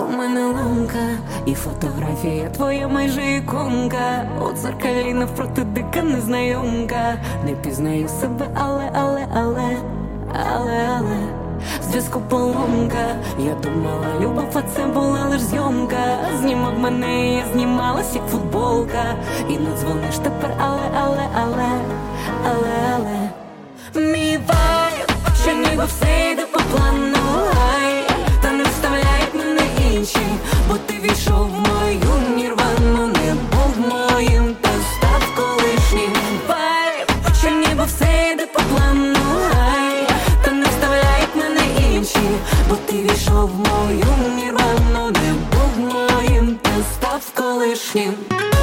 у мене ломка, і фотографія твоя майже іконка. У дзеркалі навпроти дика незнайомка. Не пізнаю себе, але зв'язку поломка. Я думала, любов, а це була лиш зйомка. Знімав мене, я знімалась, як футболка. І не дзвониш тепер, але мій вайб, що ніби все йде по плану, та не вставляють мене інші, бо ти війшов в мою нірвану. Не був моїм, та став колишнім. Вайб, що ніби все йде по плану, та не вставляють мене інші, бо ти війшов в мою нірвану. Не був моїм, та став колишнім.